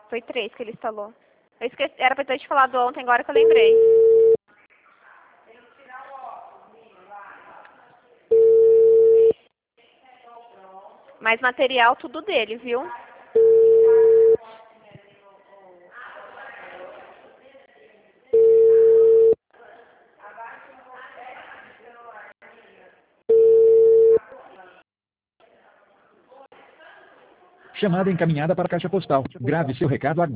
Foi 3 que ele instalou. Eu esqueci, era pra eu ter te falado ontem, agora que eu lembrei. Mas material tudo dele, viu? Chamada encaminhada para a caixa postal. Grave seu recado agora.